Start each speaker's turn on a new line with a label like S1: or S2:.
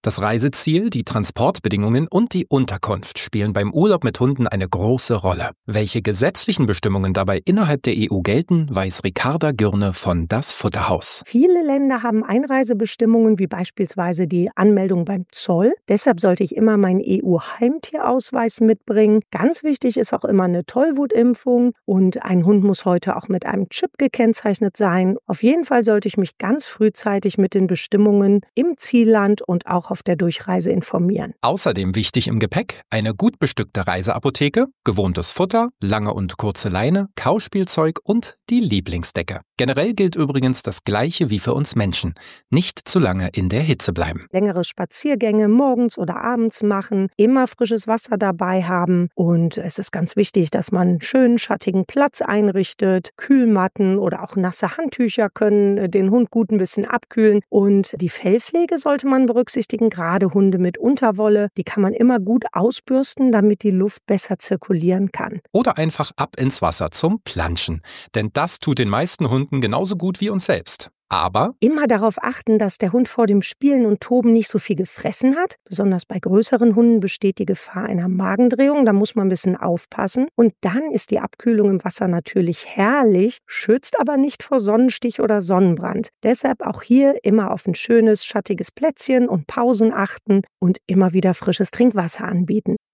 S1: Das Reiseziel, die Transportbedingungen und die Unterkunft spielen beim Urlaub mit Hunden eine große Rolle. Welche gesetzlichen Bestimmungen dabei innerhalb der EU gelten, weiß Ricarda Gürne von Das Futterhaus.
S2: Viele Länder haben Einreisebestimmungen, wie beispielsweise die Anmeldung beim Zoll. Deshalb sollte ich immer meinen EU-Heimtierausweis mitbringen. Ganz wichtig ist auch immer eine Tollwutimpfung und ein Hund muss heute auch mit einem Chip gekennzeichnet sein. Auf jeden Fall sollte ich mich ganz frühzeitig mit den Bestimmungen im Zielland und auch auf der Durchreise informieren.
S1: Außerdem wichtig im Gepäck eine gut bestückte Reiseapotheke, gewohntes Futter, lange und kurze Leine, Kauspielzeug und die Lieblingsdecke. Generell gilt übrigens das Gleiche wie für uns Menschen. Nicht zu lange in der Hitze bleiben.
S2: Längere Spaziergänge morgens oder abends machen, immer frisches Wasser dabei haben und es ist ganz wichtig, dass man einen schönen schattigen Platz einrichtet. Kühlmatten oder auch nasse Handtücher können den Hund gut ein bisschen abkühlen und die Fellpflege sollte man berücksichtigen. Gerade Hunde mit Unterwolle, die kann man immer gut ausbürsten, damit die Luft besser zirkulieren kann.
S1: Oder einfach ab ins Wasser zum Planschen. Denn das tut den meisten Hunden genauso gut wie uns selbst. Aber
S2: immer darauf achten, dass der Hund vor dem Spielen und Toben nicht so viel gefressen hat. Besonders bei größeren Hunden besteht die Gefahr einer Magendrehung. Da muss man ein bisschen aufpassen. Und dann ist die Abkühlung im Wasser natürlich herrlich, schützt aber nicht vor Sonnenstich oder Sonnenbrand. Deshalb auch hier immer auf ein schönes, schattiges Plätzchen und Pausen achten und immer wieder frisches Trinkwasser anbieten.